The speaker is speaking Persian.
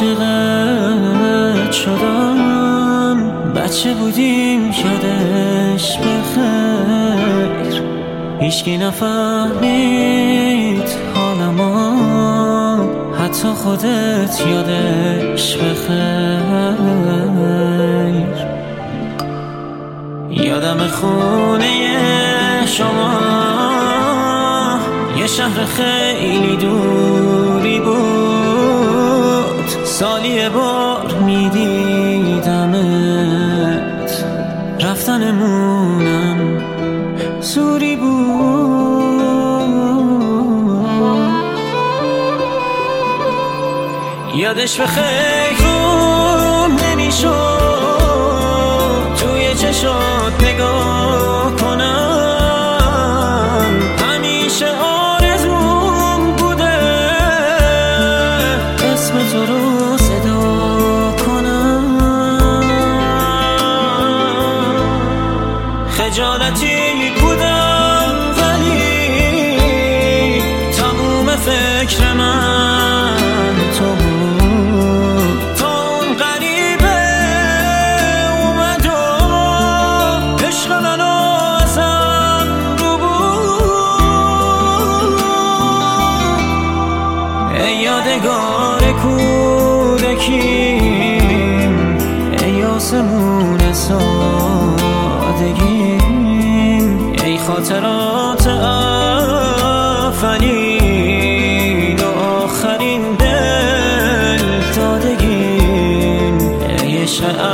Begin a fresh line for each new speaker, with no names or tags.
عاشقت شدم، بچه بودیم یادش بخیر، هیچکی نفهمید حالمو، حتی خودت یادش بخیر. یادم خونه شما یه شهر خیلی دوری بود، سالی یه بار میدیدمت، رفتنمونم زوری بود. یادش به خیرم نمیشد توی چشات نگاه کنم، همیشه آرزوم بوده اسم تو رو صدا کنم. خجالتی بودم ولی تموم فکر من تو بود، تا اون غریبه اومد و عشق منو ازم رو بود. ای یادگار کودکیم، ای آسمون سادگیم، ای خاطرات اولین و آخرین دل دادگیم، ای عشق